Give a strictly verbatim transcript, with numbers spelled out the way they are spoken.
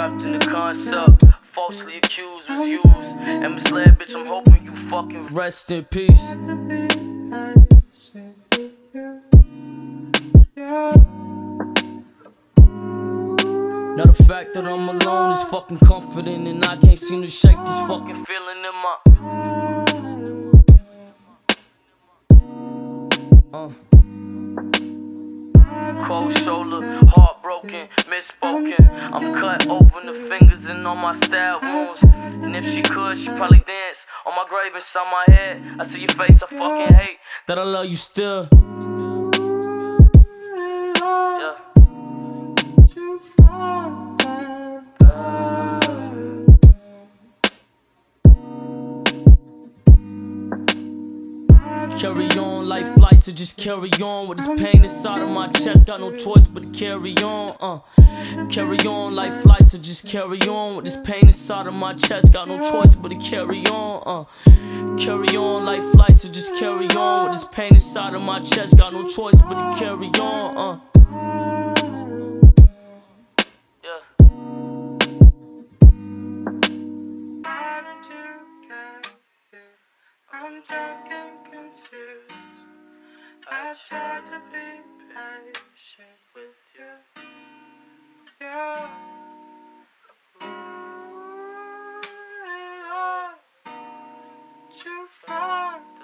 trapped in the concept, falsely accused, was used, and misled, bitch, I'm hoping you fucking rest in peace. Now the fact that I'm alone is fucking comforting, and I can't seem to shake this fucking feeling in my uh. Cold shoulder, heartbroken, misspoken. I'm cut open the fingers and on my stab wounds. And if she could, she'd probably dance on my grave inside my head. I see your face, I fucking hate that I love you still. Yeah. Carry on, life flights, so just carry on with this pain inside of my chest. Got no choice but to carry on. Uh, carry on, life flights, so just carry on with this pain inside of my chest. Got no choice but to carry on. Uh, carry on, life flights, so just carry on with this pain inside of my chest. Got no choice but to carry on. Uh. I'm drunk and confused. I tried to be patient with you. Yeah. Ooh, yeah. But you found